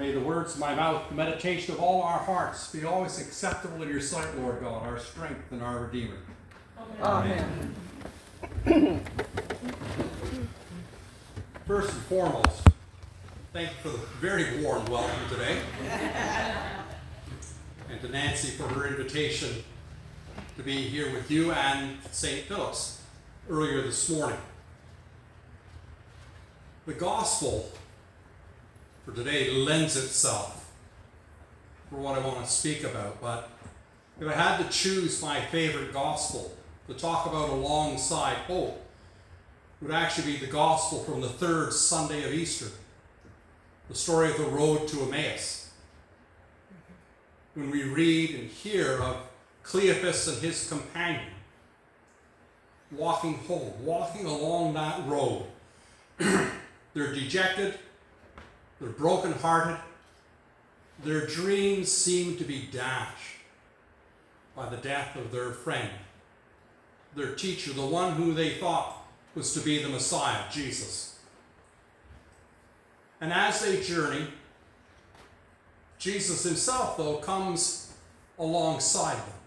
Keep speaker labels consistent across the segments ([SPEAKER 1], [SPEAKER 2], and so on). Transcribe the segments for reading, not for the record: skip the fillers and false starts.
[SPEAKER 1] may the words of my mouth, the meditation of all our hearts be always acceptable in your sight, Lord God, our strength and our Redeemer.
[SPEAKER 2] Amen.
[SPEAKER 1] First and foremost, thank you for the very warm welcome today. And to Nancy for her invitation to be here with you and St. Philip's earlier this morning. The gospel for today lends itself for what I want to speak about, but if I had to choose my favorite gospel to talk about alongside hope, it would actually be the gospel from the third Sunday of Easter, the story of the road to Emmaus. When we read and hear of Cleophas and his companion walking home, walking along that road, they're dejected, they're brokenhearted, their dreams seem to be dashed by the death of their friend, their teacher, the one who they thought was to be the Messiah, Jesus. And as they journey, Jesus himself, though, comes alongside them.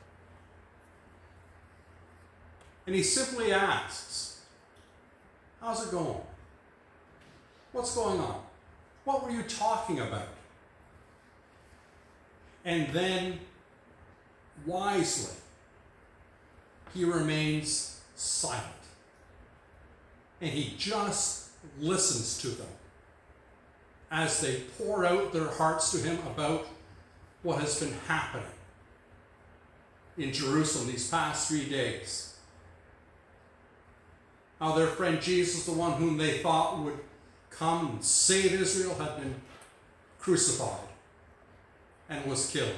[SPEAKER 1] And he simply asks, how's it going? What's going on? What were you talking about? And then, wisely, he remains silent. And he just listens to them as they pour out their hearts to him about what has been happening in Jerusalem these past 3 days. How their friend Jesus, the one whom they thought would come and save Israel, had been crucified and was killed.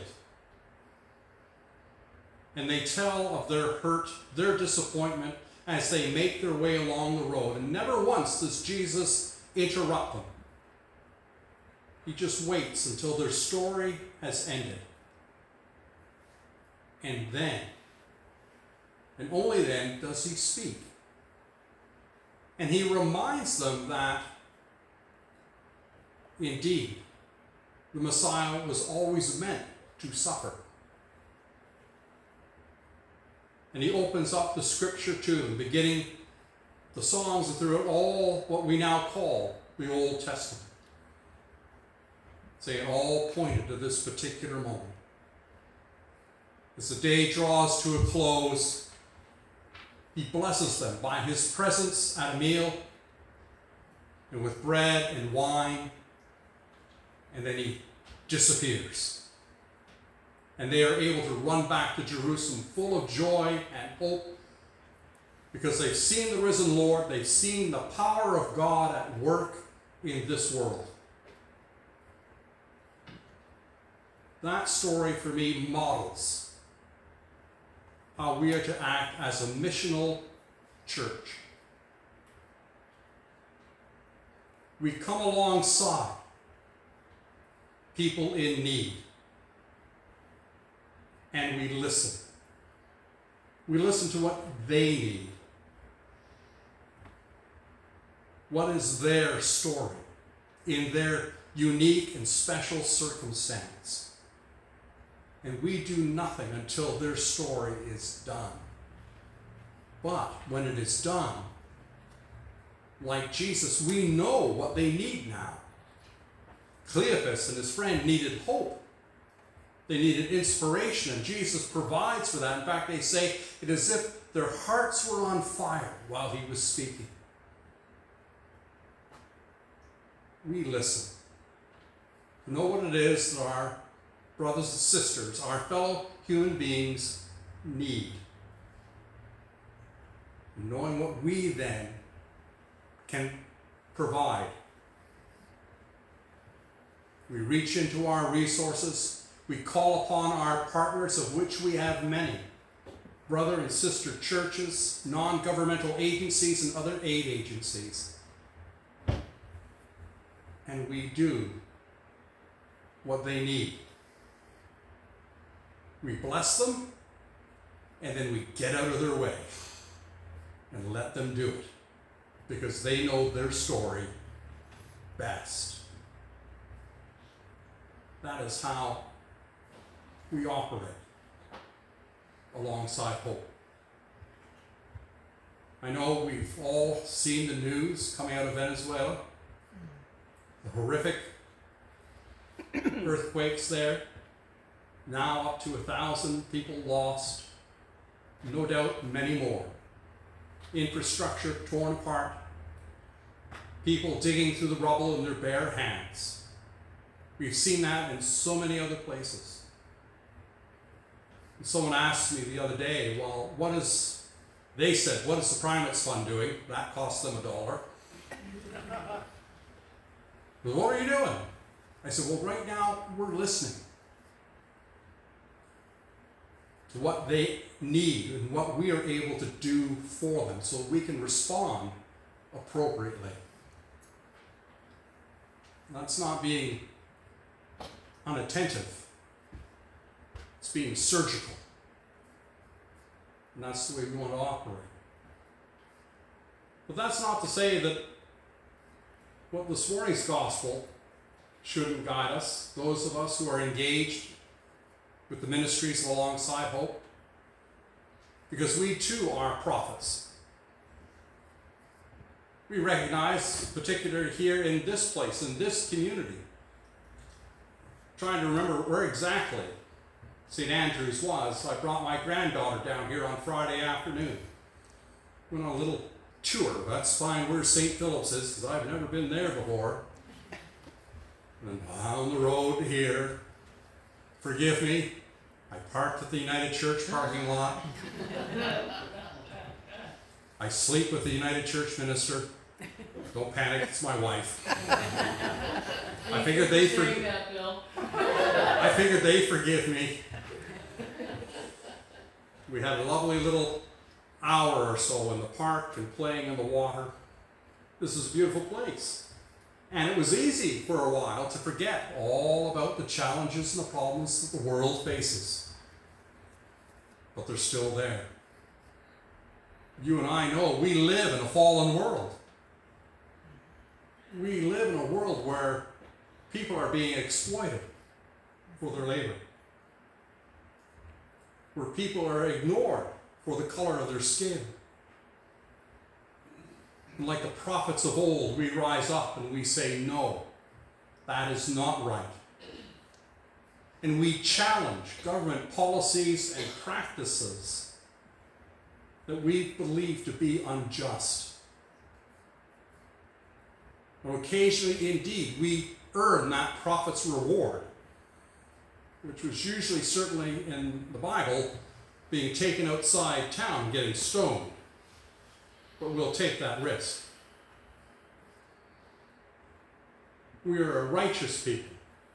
[SPEAKER 1] And they tell of their hurt, their disappointment, as they make their way along the road. And never once does Jesus interrupt them. He just waits until their story has ended. And then, and only then, does he speak. And he reminds them that, indeed, the Messiah was always meant to suffer. And he opens up the scripture to them, beginning the Psalms and throughout all what we now call the Old Testament. Say it all pointed to this particular moment. As the day draws to a close, he blesses them by his presence at a meal and with bread and wine, and then he disappears. And they are able to run back to Jerusalem full of joy and hope because they've seen the risen Lord, they've seen the power of God at work in this world. That story for me models how we are to act as a missional church. We come alongside people in need. And we listen. We listen to what they need. What is their story in their unique and special circumstance? And we do nothing until their story is done. But when it is done, like Jesus, we know what they need now. Cleophas and his friend needed hope. They needed inspiration, and Jesus provides for that. In fact, they say it is as if their hearts were on fire while he was speaking. We listen to know what it is that our brothers and sisters, our fellow human beings, need. Knowing what we then can provide. We reach into our resources. We call upon our partners, of which we have many, brother and sister churches, non-governmental agencies, and other aid agencies. And we do what they need. We bless them, and then we get out of their way and let them do it, because they know their story best. That is how we operate alongside hope. I know we've all seen the news coming out of Venezuela, the horrific earthquakes there, now up to 1,000 people lost, no doubt many more. Infrastructure torn apart, people digging through the rubble in their bare hands. We've seen that in so many other places. And someone asked me the other day, well, they said, what is the Primates Fund doing? That cost them $1. Well, what are you doing? I said, well, right now we're listening to what they need and what we are able to do for them so we can respond appropriately. That's not being unattentive. It's being surgical. And that's the way we want to operate. But that's not to say that what this morning's gospel shouldn't guide us, those of us who are engaged with the ministries of Alongside Hope, because we too are prophets. We recognize, particularly here in this place, in this community, trying to remember where exactly St. Andrews was. I brought my granddaughter down here on Friday afternoon. Went on a little tour. That's fine where St. Philip's is, because I've never been there before. And down the road here, forgive me, I parked at the United Church parking lot. I sleep with the United Church minister. Don't panic, it's my wife. I figured they forgive me. We had a lovely little hour or so in the park and playing in the water. This is a beautiful place. And it was easy for a while to forget all about the challenges and the problems that the world faces. But they're still there. You and I know we live in a fallen world. We live in a world where people are being exploited for their labor. Where people are ignored for the color of their skin. And like the prophets of old, we rise up and we say, no, that is not right. And we challenge government policies and practices that we believe to be unjust. And occasionally, indeed, we earn that prophet's reward, which was usually, certainly in the Bible, being taken outside town, getting stoned. But we'll take that risk. We are a righteous people.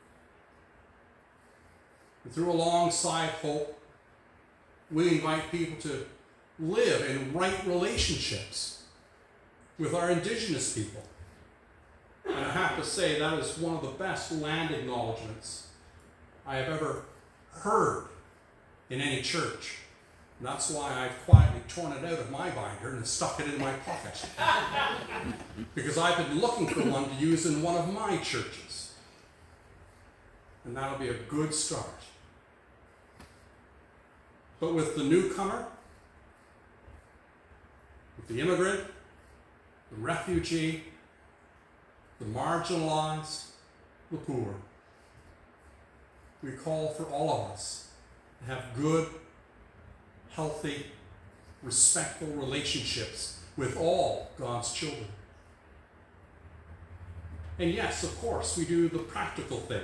[SPEAKER 1] And through Alongside Hope, we invite people to live in right relationships with our Indigenous people. And I have to say that is one of the best land acknowledgements I have ever heard in any church. And that's why I've quietly torn it out of my binder and stuck it in my pocket. Because I've been looking for one to use in one of my churches. And that'll be a good start. But with the newcomer, with the immigrant, the refugee, the marginalized, the poor, we call for all of us to have good, healthy, respectful relationships with all God's children. And yes, of course, we do the practical thing,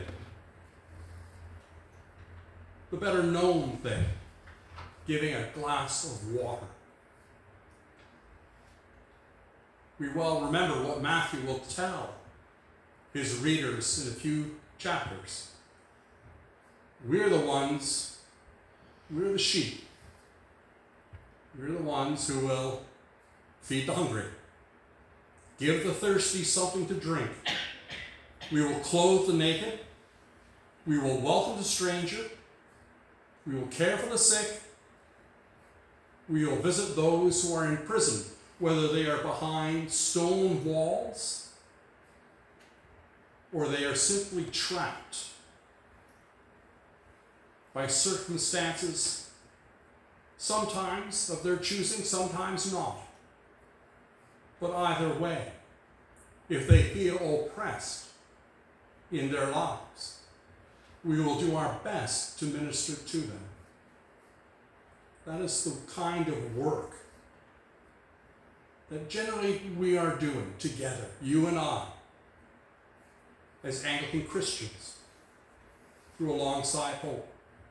[SPEAKER 1] the better known thing, giving a glass of water. We well remember what Matthew will tell his readers in a few chapters. We're the ones, we're the sheep. We're the ones who will feed the hungry, give the thirsty something to drink. We will clothe the naked. We will welcome the stranger. We will care for the sick. We will visit those who are in prison, whether they are behind stone walls or they are simply trapped by circumstances, sometimes of their choosing, sometimes not. But either way, if they feel oppressed in their lives, we will do our best to minister to them. That is the kind of work that generally we are doing together, you and I, as Anglican Christians, through Alongside Hope.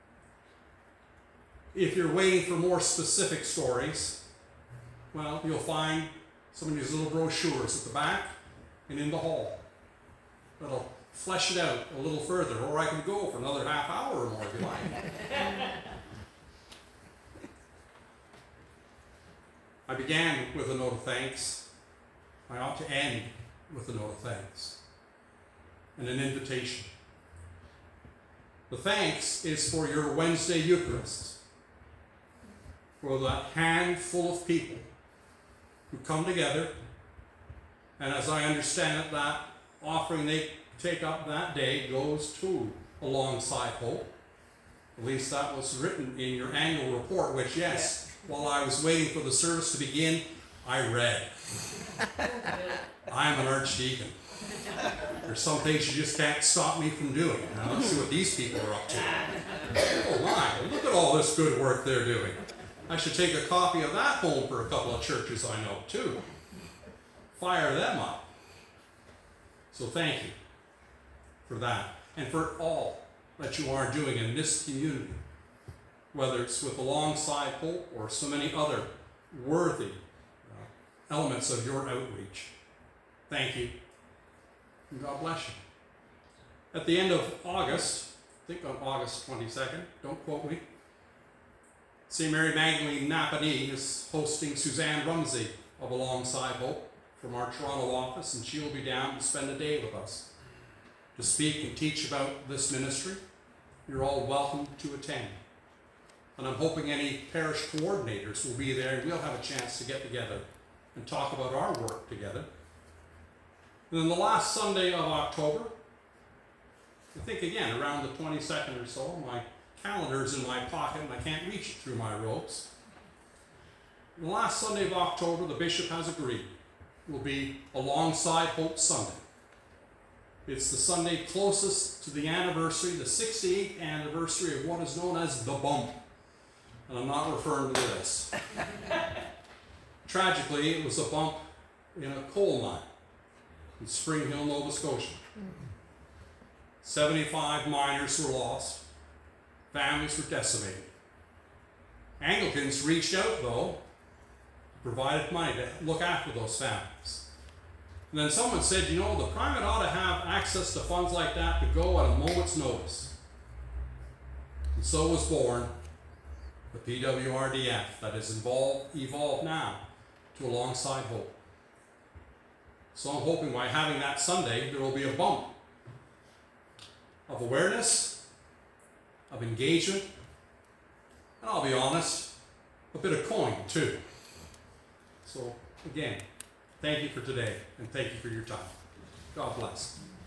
[SPEAKER 1] If you're waiting for more specific stories, well, you'll find some of these little brochures at the back and in the hall that'll flesh it out a little further, or I can go for another half hour or more if you like. I began with a note of thanks. I ought to end with a note of thanks and an invitation. The thanks is for your Wednesday Eucharist, for that handful of people who come together, and as I understand it, that offering they take up that day goes to Alongside Hope. At least that was written in your annual report, which, yes, while I was waiting for the service to begin, I read. I'm an archdeacon. There's some things you just can't stop me from doing. Now let's see what these people are up to. Oh my, look at all this good work they're doing. I should take a copy of that home for a couple of churches I know too. Fire them up. So thank you for that, and for all that you are doing in this community, whether it's with Alongside Hope or so many other worthy elements of your outreach. Thank you, and God bless you. At the end of August, I think on August 22nd, don't quote me, St. Mary Magdalene Napanee is hosting Suzanne Rumsey of Alongside Hope from our Toronto office, and she will be down to spend a day with us to speak and teach about this ministry. You're all welcome to attend. And I'm hoping any parish coordinators will be there, and we'll have a chance to get together and talk about our work together. And then the last Sunday of October, I think again around the 22nd or so, my calendar's in my pocket and I can't reach it through my ropes. The last Sunday of October, the bishop has agreed, will be Alongside Hope Sunday. It's the Sunday closest to the anniversary, the 68th anniversary of what is known as the Bump. And I'm not referring to this. Tragically, it was a bump in a coal mine in Spring Hill, Nova Scotia. 75 miners were lost. Families were decimated. Anglicans reached out, though, provided money to look after those families. And then someone said, you know, the primate ought to have access to funds like that to go at a moment's notice. And so was born the PWRDF that is evolved now to Alongside Hope. So I'm hoping by having that Sunday, there will be a bump of awareness, of engagement, and I'll be honest, a bit of coin too. So again, thank you for today, and thank you for your time. God bless.